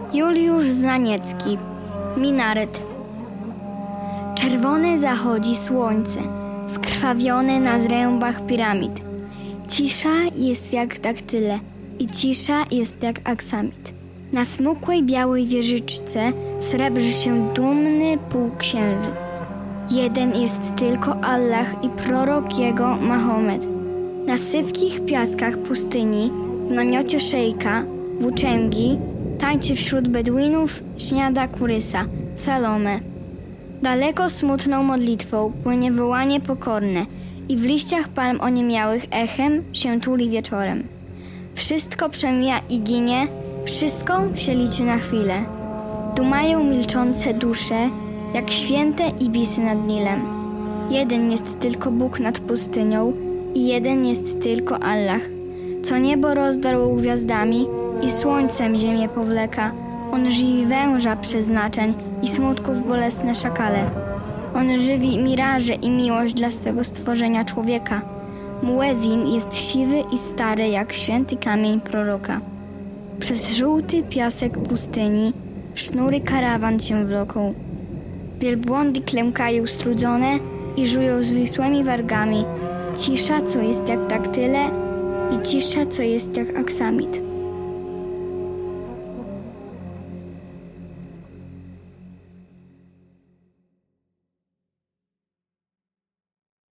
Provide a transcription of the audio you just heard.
Juliusz Znaniecki. Minaret. Czerwone zachodzi słońce, skrwawione na zrębach piramid. Cisza jest jak daktyle i cisza jest jak aksamit. Na smukłej białej wieżyczce srebrzy się dumny półksiężyc. Jeden jest tylko Allah i prorok jego Mahomet. Na sypkich piaskach pustyni, w namiocie szejka, włóczęgi, tańczy wśród Beduinów, śniada kurysa, Salome. Daleko smutną modlitwą płynie wołanie pokorne i w liściach palm oniemiałych echem się tuli wieczorem. Wszystko przemija i ginie, wszystko się liczy na chwilę. Dumają milczące dusze, jak święte ibisy nad Nilem. Jeden jest tylko Bóg nad pustynią i jeden jest tylko Allah, co niebo rozdarł gwiazdami i słońcem ziemię powleka. On żywi węża przeznaczeń i smutków bolesne szakale. On żywi miraże i miłość dla swego stworzenia człowieka. Muezin jest siwy i stary jak święty kamień proroka. Przez żółty piasek pustyni sznury karawan się wloką. Wielbłądy klękają strudzone i żują zwisłymi wargami. Cisza, co jest jak daktyle i cisza, co jest jak aksamit.